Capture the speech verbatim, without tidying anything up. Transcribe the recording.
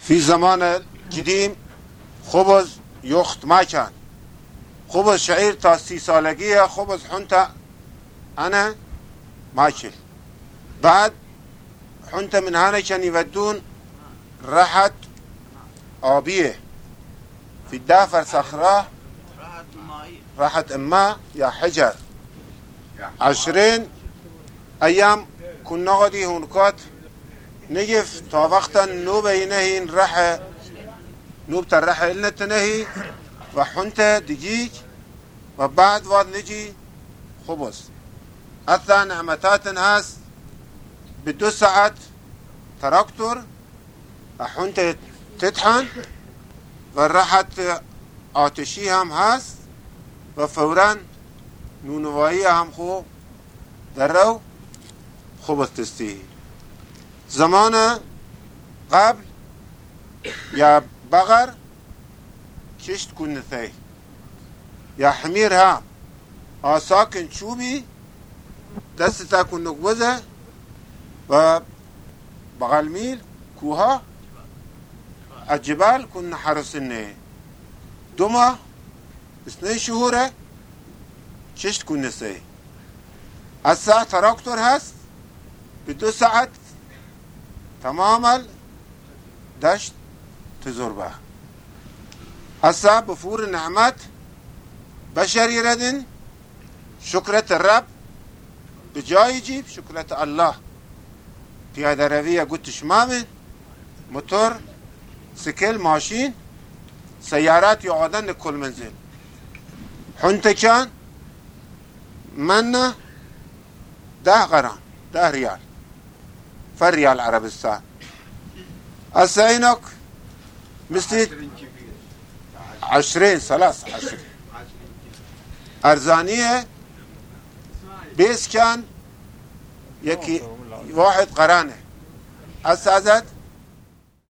في زمان قديم خبز يخت ما كان خبز شعير تا سی سالگیه خبز حنتا أنا ماكل بعد حنتا من هنا كان يودون راحت آبية في الدافر صخرة راحت إما يا حجر عشرين أيام كنا غدي هونكات نجف تا وقتا نوبة ينهين راح نوبة الراحة إلنا تنهي وحنتا دقيق وبعد واد نجي خبز أثناء نعمتات هاس بدو ساعات تراكتور حنتا تطحن وراحت آتشي هم هاس وفورا نونوائي هم خو درو خبز تستيه زمان قبل يا بغر كشت كنثي يا حمير ها آساكن شوبي دستا كن نقوزة و بغالميل كوها الجبال كن حرسنه دوما اثنين شهور كشت كنثي الساعة تراكتور هست بدو ساعت تماما دشت تزربه هسا بفور النعمات بشري ردن شكرة الرب بجاي يجيب شكرة الله في هذا روية قلت شمامن موتور سكيل ماشين سيارات يقعدن كل منزل حنت كان منا ده غرام ده ريال فريال عربستان السينك مثل عشرين ثلاث عشرين أرزانية بيس كان يكي واحد قرانه أسازت